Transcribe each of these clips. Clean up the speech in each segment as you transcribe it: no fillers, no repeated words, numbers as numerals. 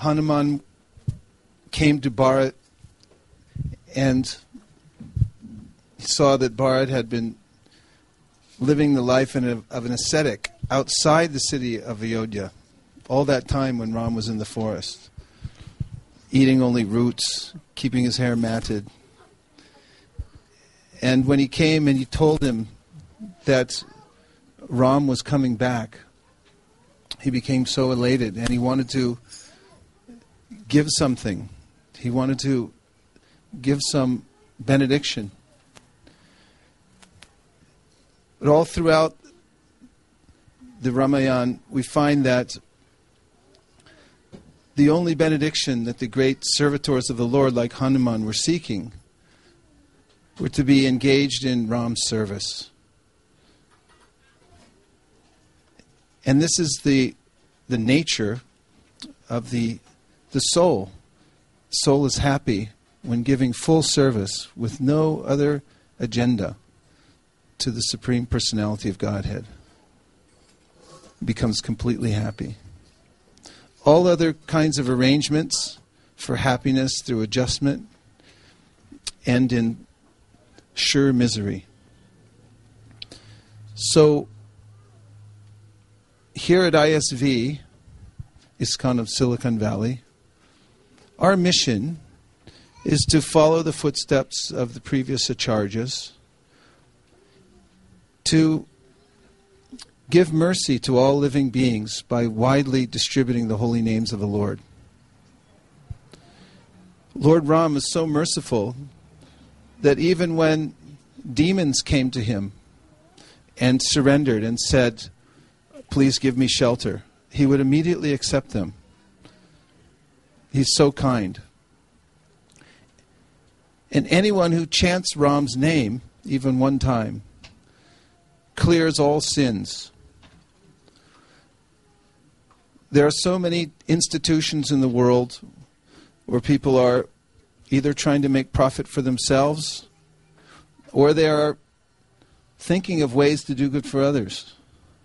Hanuman came to Bharat and saw that Bharat had been living the life of an ascetic outside the city of Ayodhya all that time when Ram was in the forest, eating only roots, keeping his hair matted. And when he came and he told him that Ram was coming back, he became so elated and he wanted to give something. He wanted to give some benediction. But all throughout the Ramayana, we find that the only benediction that the great servitors of the Lord like Hanuman were seeking were to be engaged in Ram's service. And this is the nature of the soul. The soul is happy when giving full service with no other agenda to the Supreme Personality of Godhead. It becomes completely happy. All other kinds of arrangements for happiness through adjustment end in sure misery. So, here at ISV, ISKCON of Silicon Valley, our mission is to follow the footsteps of the previous acharyas, to give mercy to all living beings by widely distributing the holy names of the Lord. Lord Ram is so merciful that even when demons came to him and surrendered and said, "Please give me shelter," he would immediately accept them. He's so kind. And anyone who chants Ram's name, even one time, clears all sins. There are so many institutions in the world where people are either trying to make profit for themselves or they are thinking of ways to do good for others.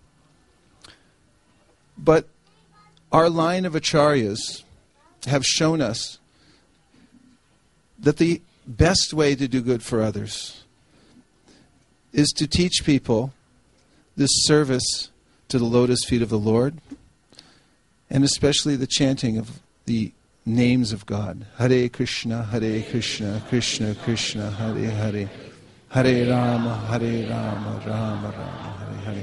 But our line of acharyas have shown us that the best way to do good for others is to teach people this service to the lotus feet of the Lord, and especially the chanting of the names of God. Hare Krishna, Krishna Krishna, Hare Hare, Hare Rama, Rama Rama, Hare Hare.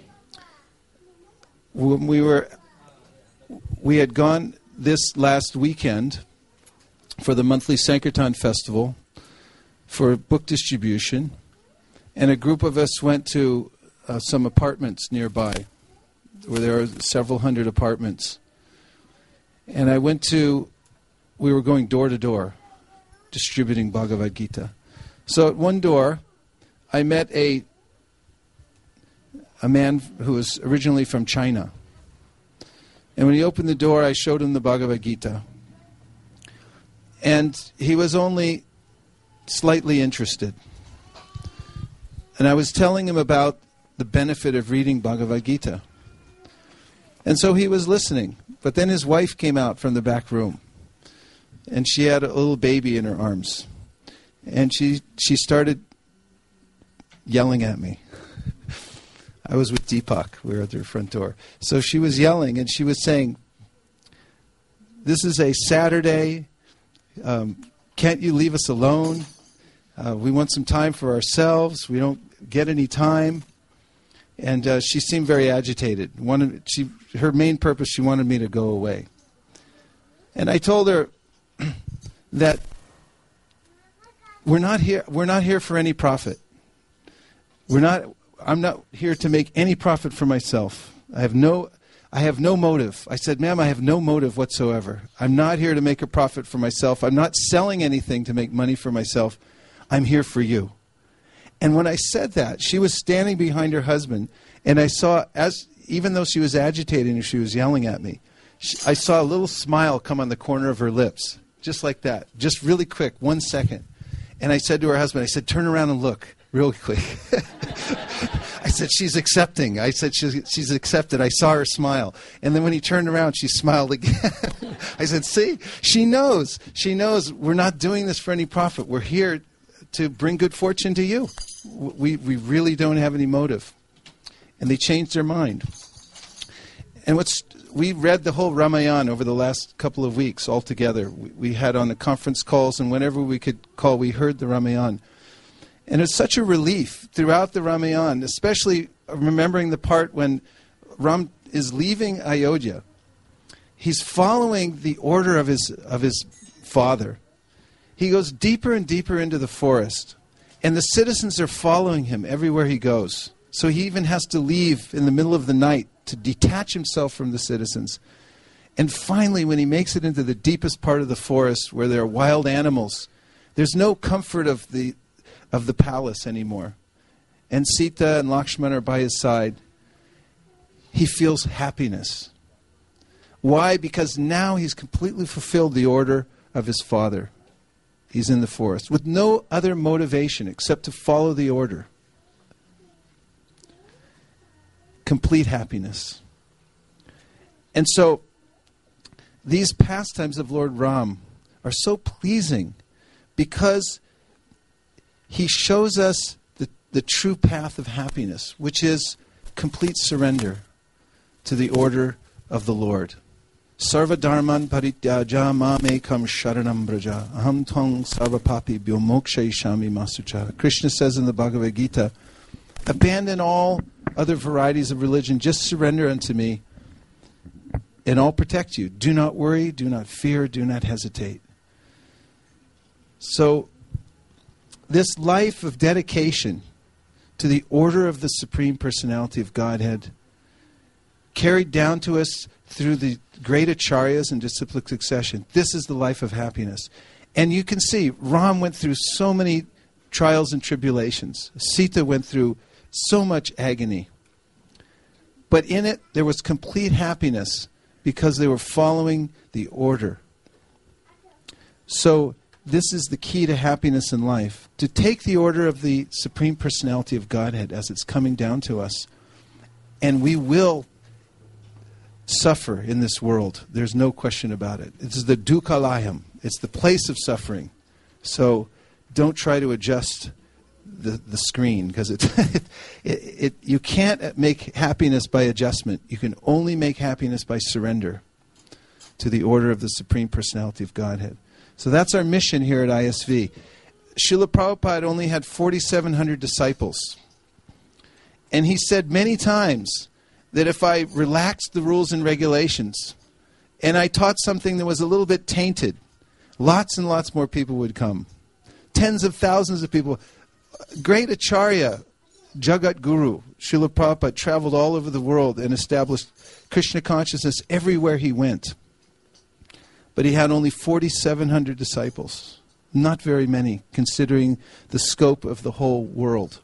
When we had gone this last weekend for the monthly Sankirtan festival for book distribution, and a group of us went to some apartments nearby, where there are several hundred apartments. And we were going door to door, distributing Bhagavad Gita. So at one door, I met a man who was originally from China. And when he opened the door, I showed him the Bhagavad Gita. And he was only slightly interested. And I was telling him about the benefit of reading Bhagavad Gita. And so he was listening. But then his wife came out from the back room. And she had a little baby in her arms. And she started yelling at me. I was with Deepak. We were at their front door. So she was yelling and she was saying, "This is a Saturday. Can't you leave us alone? We want some time for ourselves. We don't get any time." And she seemed very agitated. Her main purpose, she wanted me to go away. And I told her that we're not here for any profit. I'm not here to make any profit for myself. I have no motive. I said, "Ma'am, I have no motive whatsoever. I'm not here to make a profit for myself. I'm not selling anything to make money for myself. I'm here for you." And when I said that, she was standing behind her husband, and I saw, even though she was agitated and she was yelling at me, I saw a little smile come on the corner of her lips, just like that, just really quick, 1 second. And I said to her husband, I said, "Turn around and look real quick." I said, she's accepting. I said, she's accepted. I saw her smile. And then when he turned around, she smiled again. I said, see, she knows. She knows we're not doing this for any profit. We're here to bring good fortune to you. We really don't have any motive. And they changed their mind. And we read the whole Ramayana over the last couple of weeks all together. We had on the conference calls, and whenever we could call, we heard the Ramayana. And it's such a relief throughout the Ramayana, especially remembering the part when Ram is leaving Ayodhya. He's following the order of his father. He goes deeper and deeper into the forest, and the citizens are following him everywhere he goes. So he even has to leave in the middle of the night to detach himself from the citizens. And finally, when he makes it into the deepest part of the forest where there are wild animals, there's no comfort of the palace anymore. And Sita and Lakshmana are by his side. He feels happiness. Why? Because now he's completely fulfilled the order of his father. He's in the forest with no other motivation except to follow the order. Complete happiness. And so these pastimes of Lord Ram are so pleasing because he shows us the true path of happiness, which is complete surrender to the order of the Lord. Sarva dharman parityaja mamekam sharanam braja aham tvang sarva papibhyo mokshayishami masucha. Krishna says in the Bhagavad Gita, abandon all other varieties of religion, just surrender unto me, and I'll protect you. Do not worry, do not fear, do not hesitate. So, this life of dedication to the order of the Supreme Personality of Godhead, carried down to us through the great acharyas and disciplic succession, this is the life of happiness. And you can see, Ram went through so many trials and tribulations. Sita went through so much agony. But in it, there was complete happiness because they were following the order. So, this is the key to happiness in life. To take the order of the Supreme Personality of Godhead as it's coming down to us. And we will suffer in this world. There's no question about it. It's the dukkhalayam. It's the place of suffering. So don't try to adjust the screen, because you can't make happiness by adjustment. You can only make happiness by surrender to the order of the Supreme Personality of Godhead. So that's our mission here at ISV. Srila Prabhupada only had 4,700 disciples. And he said many times that if I relaxed the rules and regulations and I taught something that was a little bit tainted, lots and lots more people would come. Tens of thousands of people. Great Acharya, Jagat Guru, Srila Prabhupada traveled all over the world and established Krishna consciousness everywhere he went. But he had only 4,700 disciples. Not very many, considering the scope of the whole world.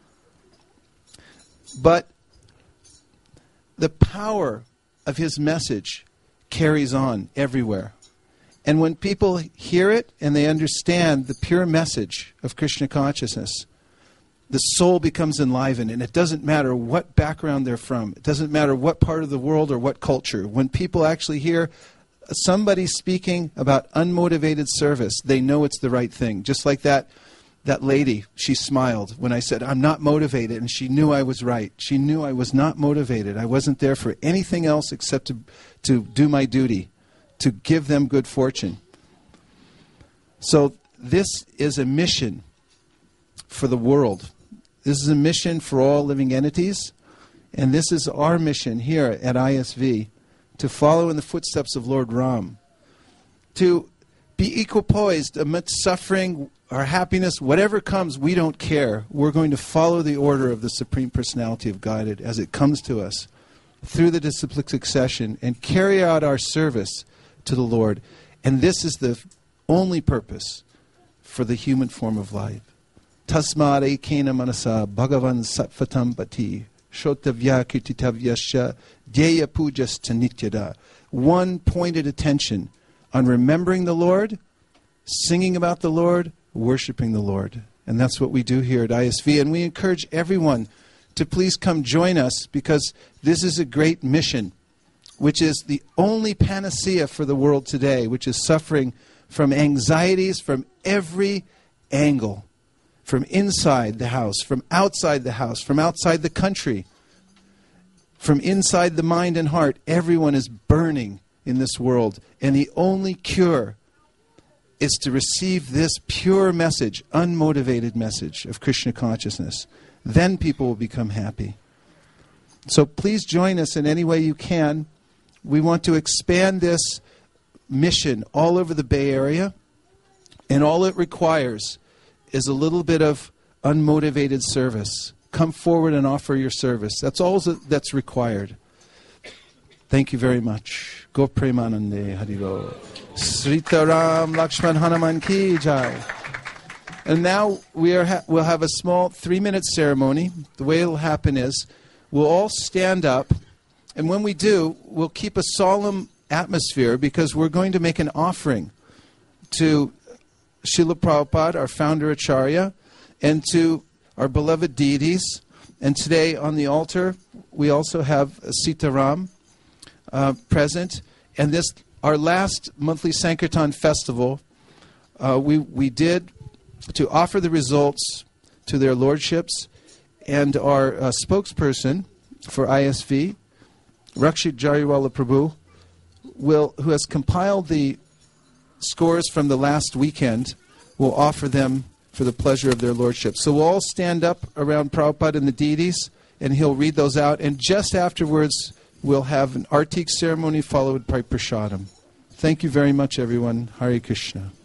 But the power of his message carries on everywhere. And when people hear it and they understand the pure message of Krishna consciousness, the soul becomes enlivened, and it doesn't matter what background they're from. It doesn't matter what part of the world or what culture. When people actually hear somebody speaking about unmotivated service, they know it's the right thing. Just like that lady, she smiled when I said, I'm not motivated, and she knew I was right. She knew I was not motivated. I wasn't there for anything else except to do my duty, to give them good fortune. So this is a mission for the world. This is a mission for all living entities, and this is our mission here at ISV, to follow in the footsteps of Lord Ram, to be equipoised amidst suffering or happiness, whatever comes, we don't care. We're going to follow the order of the Supreme Personality of Godhead as it comes to us through the disciplic succession and carry out our service to the Lord. And this is the only purpose for the human form of life. Tasmad ekena manasa bhagavan satvatam bhati shotavya kirtitavyasya dhyaya pujas tanityada. One pointed attention on remembering the Lord, singing about the Lord, worshiping the Lord. And that's what we do here at ISV. And we encourage everyone to please come join us, because this is a great mission, which is the only panacea for the world today, which is suffering from anxieties from every angle, from inside the house, from outside the house, from outside the country, from inside the mind and heart. Everyone is burning in this world, and the only cure is to receive this pure message, unmotivated message of Krishna consciousness. Then people will become happy. So please join us in any way you can. We want to expand this mission all over the Bay Area, and all it requires is a little bit of unmotivated service. Come forward and offer your service. That's all that's required. Thank you very much. Go Premanande Haribo. Srita Ram Lakshman Hanuman Ki Jai. And now we'll have a small 3-minute ceremony. The way it'll happen is we'll all stand up, and when we do, we'll keep a solemn atmosphere, because we're going to make an offering to Srila Prabhupada, our founder Acharya, and to our beloved deities. And today on the altar, we also have Sita Ram present. And this, our last monthly Sankirtan festival, we did to offer the results to their lordships, and our spokesperson for ISV, Rakshit Jariwala Prabhu, who has compiled the scores from the last weekend, will offer them for the pleasure of their lordship. So we'll all stand up around Prabhupada and the deities, and he'll read those out. And just afterwards, we'll have an Artik ceremony followed by Prasadam. Thank you very much, everyone. Hare Krishna.